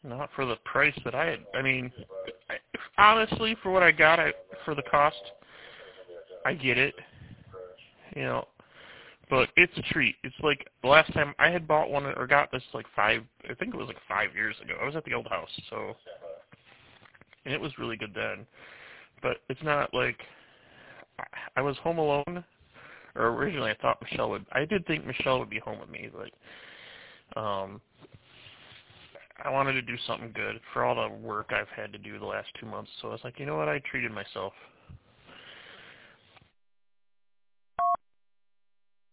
Not for the price that I had. I mean, honestly, for what I got, for the cost, I get it. You know, but it's a treat. It's like the last time I had bought one or got this I think it was 5 years ago. I was at the old house, and it was really good then. But it's not like I was home alone, or originally I did think Michelle would be home with me. I wanted to do something good for all the work I've had to do the last 2 months. So I was like, you know what? I treated myself.